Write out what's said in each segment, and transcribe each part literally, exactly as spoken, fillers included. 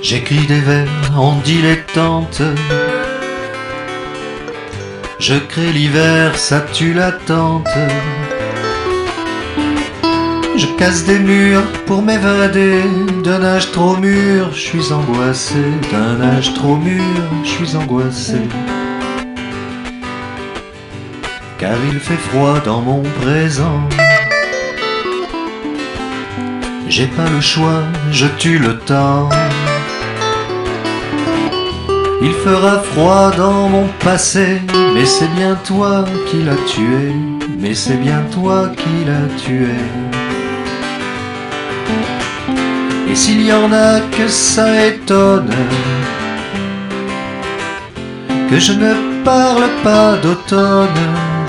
J'écris des vers en dilettante. Je crée l'hiver, ça tue l'attente. Je casse des murs pour m'évader d'un âge trop mûr. Je suis angoissé d'un âge trop mûr. Je suis angoissé. Car il fait froid dans mon présent. J'ai pas le choix, je tue le temps. Il fera froid dans mon passé, mais c'est bien toi qui l'as tué, mais c'est bien toi qui l'as tué. Et s'il y en a que ça étonne, que je ne parle pas d'automne,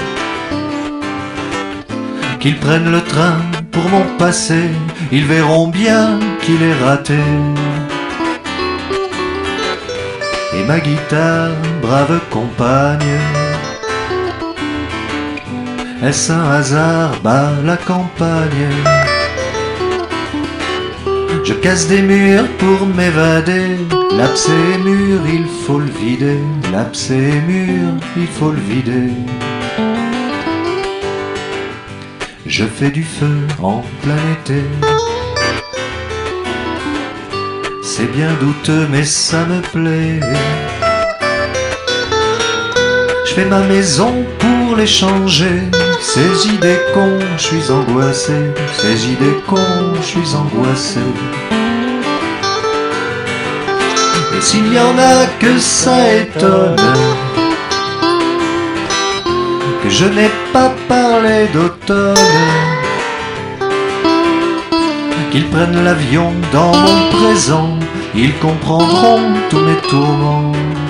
qu'ils prennent le train pour mon passé, ils verront bien qu'il est raté. Et ma guitare, brave compagne, est-ce un hasard, bas la campagne? Je casse des murs pour m'évader, l'abcès est mûr, il faut le vider, l'abcès est mûr, il faut le vider. Je fais du feu en plein été. C'est bien douteux mais ça me plaît. Je fais ma maison pour les changer. Ces idées cons, je suis angoissé. Ces idées cons, je suis angoissé. Et s'il y en a que ça étonne, que je n'ai pas parlé d'automne, qu'ils prennent l'avion dans mon présent, ils comprendront tous mes tourments.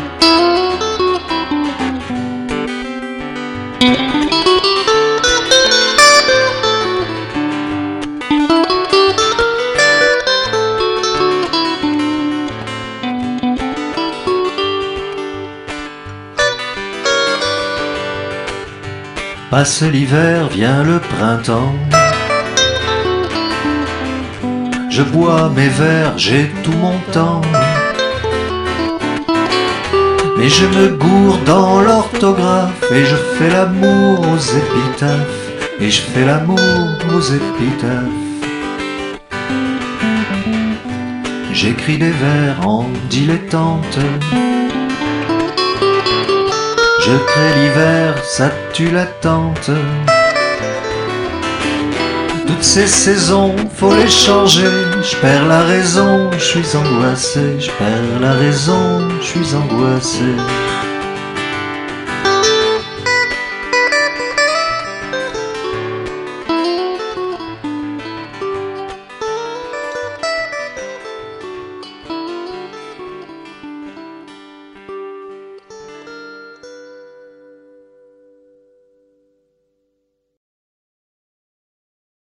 Passe l'hiver, vient le printemps. Je bois mes verres, j'ai tout mon temps. Mais je me gourre dans l'orthographe et je fais l'amour aux épitaphes. Et je fais l'amour aux épitaphes. J'écris des vers en dilettante. Je crée l'hiver, ça tue l'attente. Toutes ces saisons, faut les changer. Je perds la raison, je suis angoissé. Je perds la raison, je suis angoissé.